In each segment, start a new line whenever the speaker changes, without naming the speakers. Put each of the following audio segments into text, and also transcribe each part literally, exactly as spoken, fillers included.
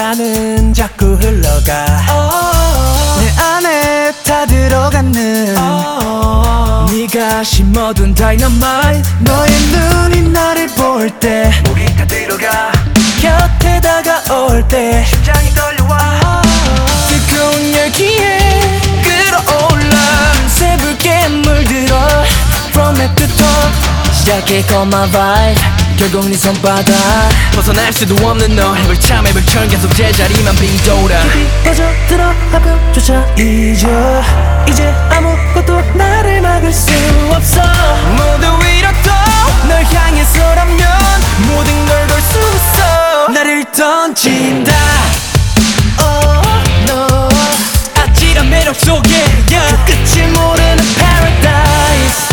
나는 자꾸 흘러가 oh. 내 안에 다 들어가는 oh. 네가 심어둔 다이너마이트 너의 눈이 나를 볼 때 목이 다 들어가 곁에 다가올 때 심장이 떨려와 oh. 뜨거운 열기에 끌어올라 새붉게 물들어 From head to toe 시작해 call my vibe 결국 네 손바닥 벗어날 수도 없는 너 해볼 참 해볼 천 계속 제자리만 빙돌아 깊이 빠져들어 합금조차 잊어 이제 아무것도 나를 막을 수 없어 모두 잃어도 널 향해서라면 모든 걸 걸 수 있어 나를 던진다 Oh no 아찔한 매력 속에 yeah. 그 끝을 모르는 paradise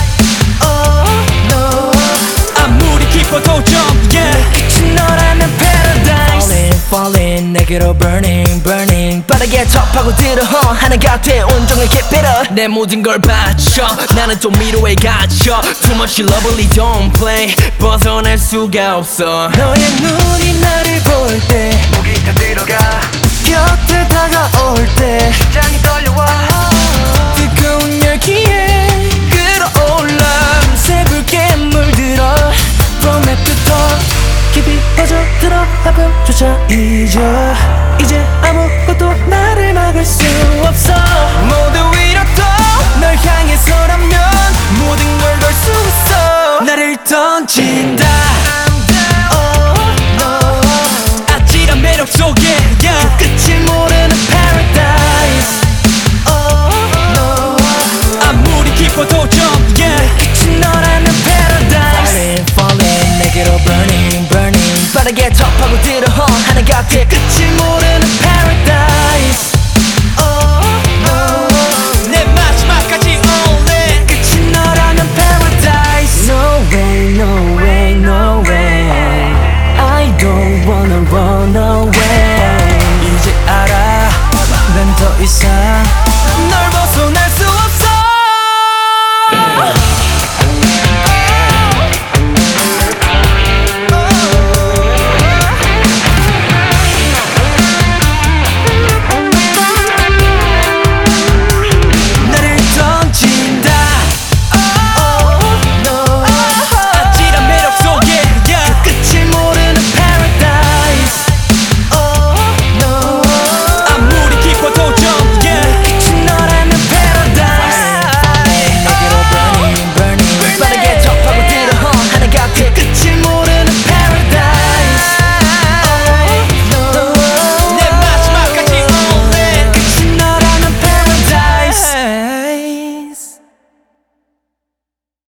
깊어도 jump yeah 끝이 너라는 paradise Falling falling 내게로 burning burning 빠르게 접하고 들어 하나가 돼 온종일 깊이로 내 모든 걸 바쳐 나는 또 미로에 갇혀 Too much lovely don't play 벗어날 수가 없어 너의 눈이 나를 볼 때 목이 다 들어가 곁에 다가올 때 심장이 떨려와 뜨거운 열기에 끌어올라 새붉게 물들어 From head to toe 깊이 빠져들어 합금조차 잊어 이제 아무것도 나를 막을 수 없어 모두 잃어도 널 향해서라면 모든 걸 걸 수 있어 나를 던진다 Oh no 아찔한 매력 속에 yeah. 그 끝을 모르는 paradise Oh no 아무리 깊어도 jump yeah. 끝이 너라는 paradise Falling falling 내게로 burning burning 빠르게 접하고 들어 하나가 돼 끝을 모르는